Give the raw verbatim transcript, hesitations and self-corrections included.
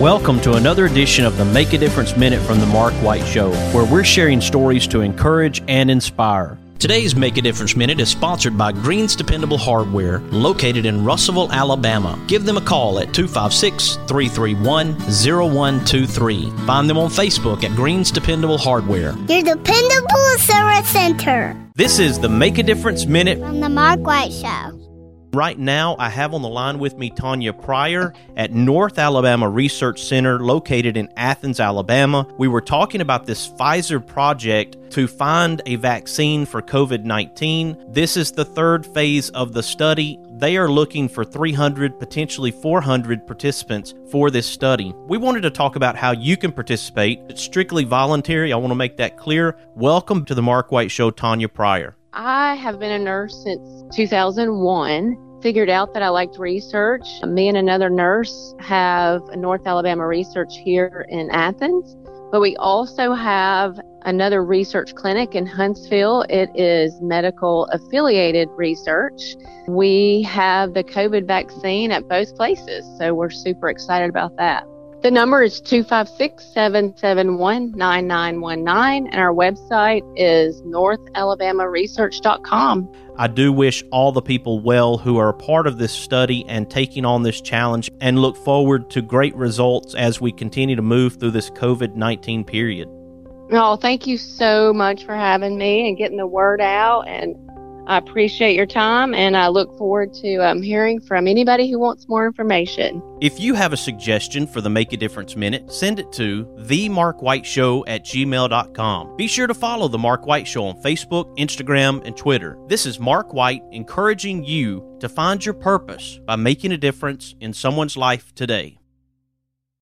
Welcome to another edition of the Make a Difference Minute from the Mark White Show, where we're sharing stories to encourage and inspire. Today's Make a Difference Minute is sponsored by Green's Dependable Hardware, located in Russellville, Alabama. Give them a call at two five six, three three one, zero one two three. Find them on Facebook at Green's Dependable Hardware. Your dependable service center. This is the Make a Difference Minute From the Mark White Show. Right now, I have on the line with me Tanya Pryor at North Alabama Research Center located in Athens, Alabama. We were talking about this Pfizer project to find a vaccine for covid nineteen. This is the third phase of the study. They are looking for three hundred, potentially four hundred participants for this study. We wanted to talk about how you can participate. It's strictly voluntary. I want to make that clear. Welcome to the Mark White Show, Tanya Pryor. I have been a nurse since two thousand one. Figured out that I liked research. Me and another nurse have a North Alabama Research here in Athens, but we also have another research clinic in Huntsville. It is medical affiliated research. We have the COVID vaccine at both places, so we're super excited about that. The number is two five six, seven seven one, nine nine one nine, and our website is north alabama research dot com. I do wish all the people well who are a part of this study and taking on this challenge, and look forward to great results as we continue to move through this covid nineteen period. Oh, thank you so much for having me and getting the word out, and I appreciate your time, and I look forward to um, hearing from anybody who wants more information. If you have a suggestion for the Make a Difference Minute, send it to the mark white show at gmail dot com. Be sure to follow The Mark White Show on Facebook, Instagram, and Twitter. This is Mark White encouraging you to find your purpose by making a difference in someone's life today.